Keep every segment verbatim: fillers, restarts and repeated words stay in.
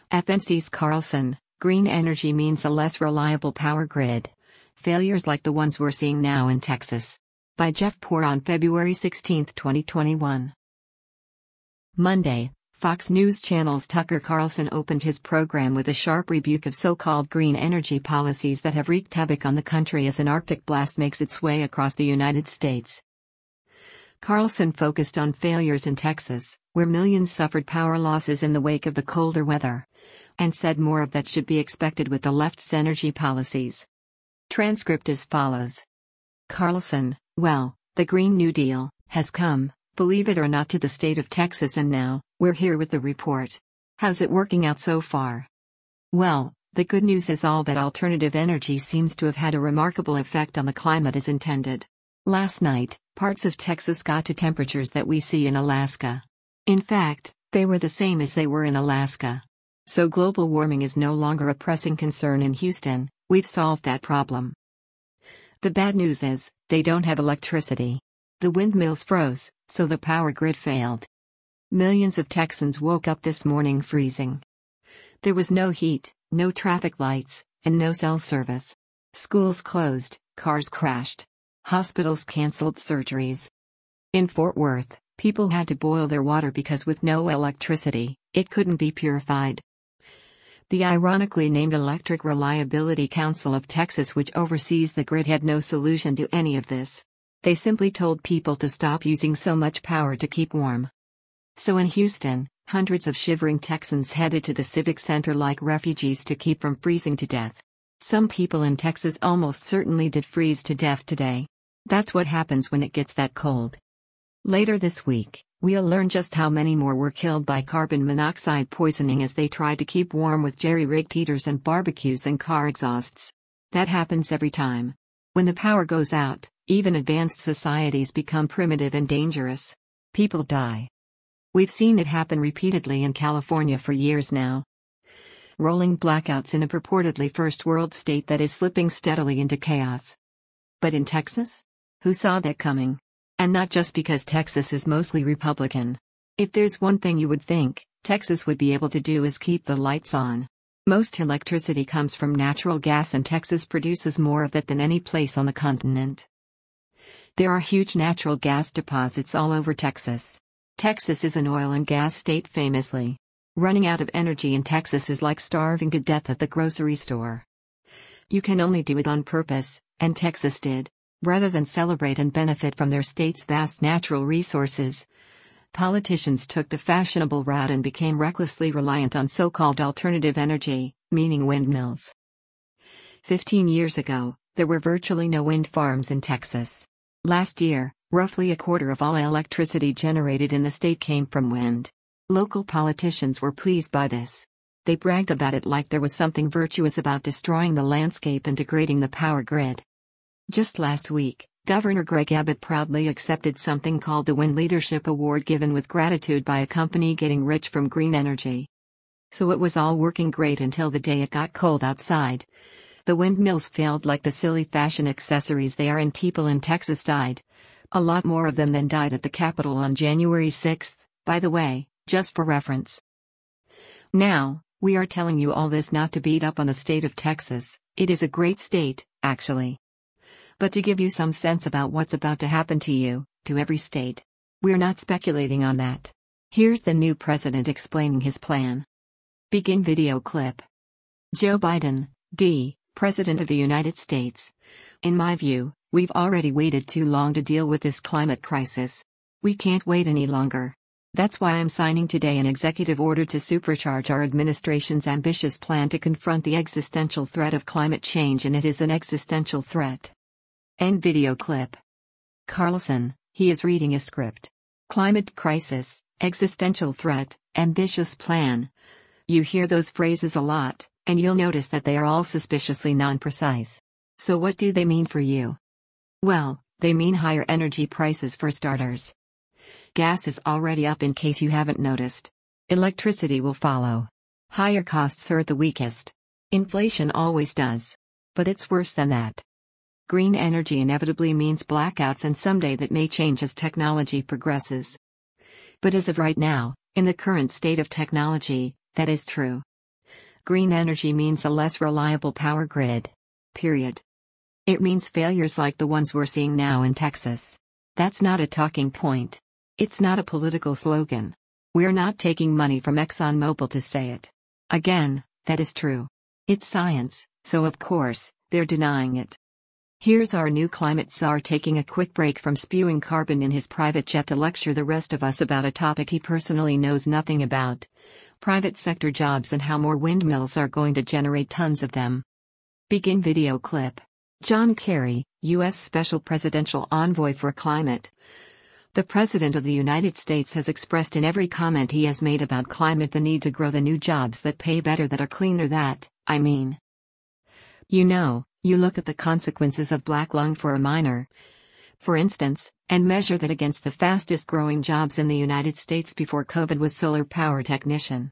F N C's Carlson, green energy means a less reliable power grid. Failures like the ones we're seeing now in Texas. By Jeff Poor on February sixteenth, twenty twenty-one. Monday, Fox News Channel's Tucker Carlson opened his program with a sharp rebuke of so-called green energy policies that have wreaked havoc on the country as an Arctic blast makes its way across the United States. Carlson focused on failures in Texas, where millions suffered power losses in the wake of the colder weather, and said more of that should be expected with the left's energy policies. Transcript as follows. Carlson, well, the Green New Deal has come, believe it or not, to the state of Texas, and now we're here with the report. How's it working out so far? Well, the good news is all that alternative energy seems to have had a remarkable effect on the climate as intended. Last night, parts of Texas got to temperatures that we see in Alaska. In fact, they were the same as they were in Alaska. So global warming is no longer a pressing concern in Houston. We've solved that problem. The bad news is, they don't have electricity. The windmills froze, so the power grid failed. Millions of Texans woke up this morning freezing. There was no heat, no traffic lights, and no cell service. Schools closed, cars crashed. Hospitals canceled surgeries. In Fort Worth, people had to boil their water because with no electricity, it couldn't be purified. The ironically named Electric Reliability Council of Texas, which oversees the grid, had no solution to any of this. They simply told people to stop using so much power to keep warm. So in Houston, hundreds of shivering Texans headed to the Civic Center like refugees to keep from freezing to death. Some people in Texas almost certainly did freeze to death today. That's what happens when it gets that cold. Later this week, we'll learn just how many more were killed by carbon monoxide poisoning as they tried to keep warm with jerry-rigged heaters and barbecues and car exhausts. That happens every time. When the power goes out, even advanced societies become primitive and dangerous. People die. We've seen it happen repeatedly in California for years now. Rolling blackouts in a purportedly first world state that is slipping steadily into chaos. But in Texas? Who saw that coming? And not just because Texas is mostly Republican. If there's one thing you would think Texas would be able to do is keep the lights on. Most electricity comes from natural gas, and Texas produces more of it than any place on the continent. There are huge natural gas deposits all over Texas. Texas is an oil and gas state famously. Running out of energy in Texas is like starving to death at the grocery store. You can only do it on purpose, and Texas did. Rather than celebrate and benefit from their state's vast natural resources, politicians took the fashionable route and became recklessly reliant on so-called alternative energy, meaning windmills. Fifteen years ago, there were virtually no wind farms in Texas. Last year, roughly a quarter of all electricity generated in the state came from wind. Local politicians were pleased by this. They bragged about it like there was something virtuous about destroying the landscape and degrading the power grid. Just last week, Governor Greg Abbott proudly accepted something called the Wind Leadership Award, given with gratitude by a company getting rich from green energy. So it was all working great until the day it got cold outside. The windmills failed like the silly fashion accessories they are, and people in Texas died. A lot more of them than died at the Capitol on January sixth, by the way, just for reference. Now, we are telling you all this not to beat up on the state of Texas. It is a great state, actually. But to give you some sense about what's about to happen to you, to every state. We're not speculating on that. Here's the new president explaining his plan. Begin video clip. Joe Biden, D, President of the United States. In my view, we've already waited too long to deal with this climate crisis. We can't wait any longer. That's why I'm signing today an executive order to supercharge our administration's ambitious plan to confront the existential threat of climate change, and it is an existential threat. End video clip. Carlson, he is reading a script. Climate crisis, existential threat, ambitious plan. You hear those phrases a lot, and you'll notice that they are all suspiciously non-precise. So what do they mean for you? Well, they mean higher energy prices for starters. Gas is already up, in case you haven't noticed. Electricity will follow. Higher costs are at the weakest. Inflation always does. But it's worse than that. Green energy inevitably means blackouts, and someday that may change as technology progresses. But as of right now, in the current state of technology, that is true. Green energy means a less reliable power grid. Period. It means failures like the ones we're seeing now in Texas. That's not a talking point. It's not a political slogan. We're not taking money from ExxonMobil to say it. Again, that is true. It's science, so of course, they're denying it. Here's our new climate czar taking a quick break from spewing carbon in his private jet to lecture the rest of us about a topic he personally knows nothing about: private sector jobs and how more windmills are going to generate tons of them. Begin video clip. John Kerry, U S Special Presidential Envoy for Climate. The President of the United States has expressed in every comment he has made about climate the need to grow the new jobs that pay better, that are cleaner, that, I mean. You know, you look at the consequences of black lung for a miner, for instance, and measure that against the fastest growing jobs in the United States before COVID was solar power technician.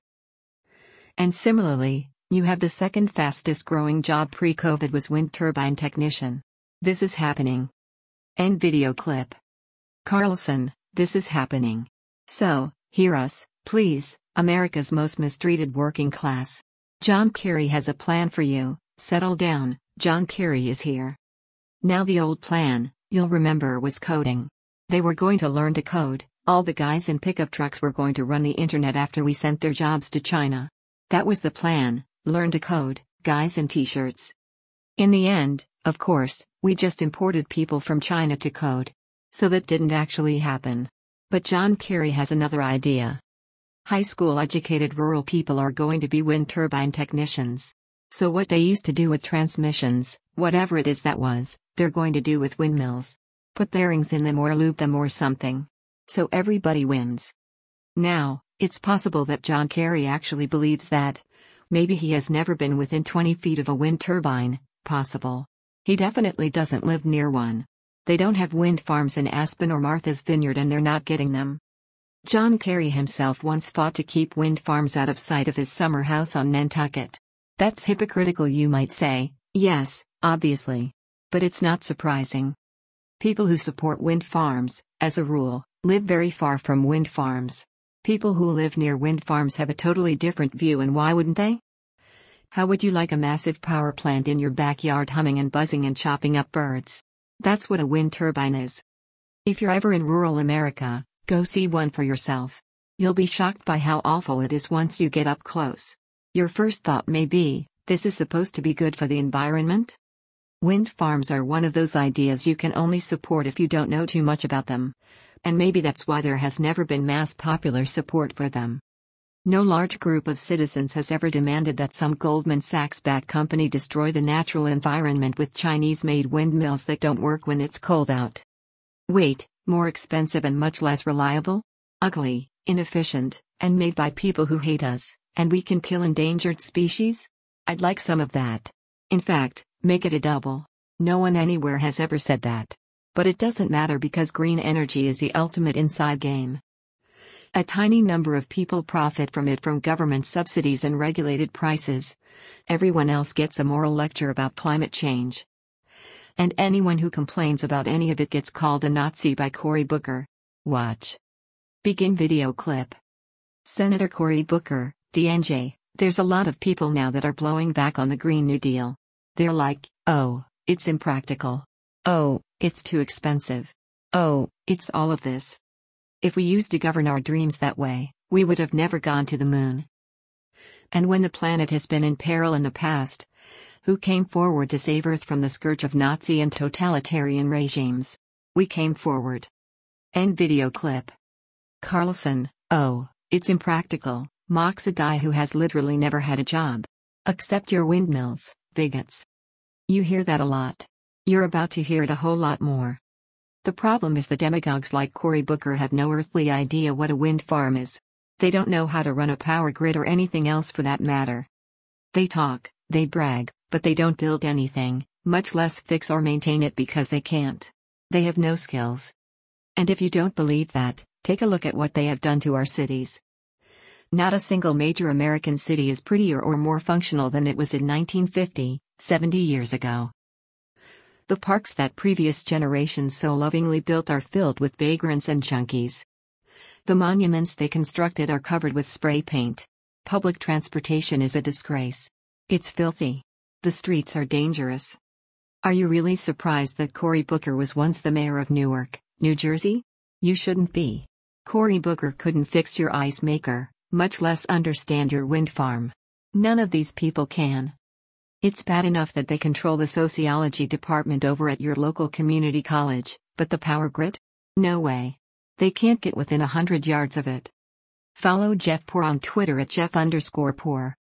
And similarly, you have the second fastest growing job pre-COVID was wind turbine technician. This is happening. End video clip. Carlson, this is happening. So, hear us, please, America's most mistreated working class. John Kerry has a plan for you. Settle down, John Kerry is here. Now the old plan, you'll remember, was coding. They were going to learn to code. All the guys in pickup trucks were going to run the internet after we sent their jobs to China. That was the plan, learn to code, guys in t-shirts. In the end, of course, we just imported people from China to code. So that didn't actually happen. But John Kerry has another idea. High school educated rural people are going to be wind turbine technicians. So what they used to do with transmissions, whatever it is that was, they're going to do with windmills. Put bearings in them or loop them or something. So everybody wins. Now, it's possible that John Kerry actually believes that. Maybe he has never been within twenty feet of a wind turbine, possible. He definitely doesn't live near one. They don't have wind farms in Aspen or Martha's Vineyard, and they're not getting them. John Kerry himself once fought to keep wind farms out of sight of his summer house on Nantucket. That's hypocritical, you might say. Yes, obviously. But it's not surprising. People who support wind farms, as a rule, live very far from wind farms. People who live near wind farms have a totally different view, and why wouldn't they? How would you like a massive power plant in your backyard humming and buzzing and chopping up birds? That's what a wind turbine is. If you're ever in rural America, go see one for yourself. You'll be shocked by how awful it is once you get up close. Your first thought may be, this is supposed to be good for the environment? Wind farms are one of those ideas you can only support if you don't know too much about them. And maybe that's why there has never been mass popular support for them. No large group of citizens has ever demanded that some Goldman Sachs-backed company destroy the natural environment with Chinese-made windmills that don't work when it's cold out. Wait, more expensive and much less reliable? Ugly, inefficient, and made by people who hate us, and we can kill endangered species? I'd like some of that. In fact, make it a double. No one anywhere has ever said that. But it doesn't matter because green energy is the ultimate inside game. A tiny number of people profit from it from government subsidies and regulated prices. Everyone else gets a moral lecture about climate change. And anyone who complains about any of it gets called a Nazi by Cory Booker. Watch. Begin video clip. Senator Cory Booker, D N J, there's a lot of people now that are blowing back on the Green New Deal. They're like, oh, it's impractical. Oh, it's too expensive. Oh, it's all of this. If we used to govern our dreams that way, we would have never gone to the moon. And when the planet has been in peril in the past, who came forward to save Earth from the scourge of Nazi and totalitarian regimes? We came forward. End video clip. Carlson, oh, it's impractical, mocks a guy who has literally never had a job. Accept your windmills, bigots. You hear that a lot. You're about to hear it a whole lot more. The problem is the demagogues like Cory Booker have no earthly idea what a wind farm is. They don't know how to run a power grid or anything else for that matter. They talk, they brag, but they don't build anything, much less fix or maintain it because they can't. They have no skills. And if you don't believe that, take a look at what they have done to our cities. Not a single major American city is prettier or more functional than it was in nineteen fifty, seventy years ago. The parks that previous generations so lovingly built are filled with vagrants and junkies. The monuments they constructed are covered with spray paint. Public transportation is a disgrace. It's filthy. The streets are dangerous. Are you really surprised that Cory Booker was once the mayor of Newark, New Jersey? You shouldn't be. Cory Booker couldn't fix your ice maker, much less understand your wind farm. None of these people can. It's bad enough that they control the sociology department over at your local community college, but the power grid? No way. They can't get within a hundred yards of it. Follow Jeff Poor on Twitter at Jeff underscore Poor.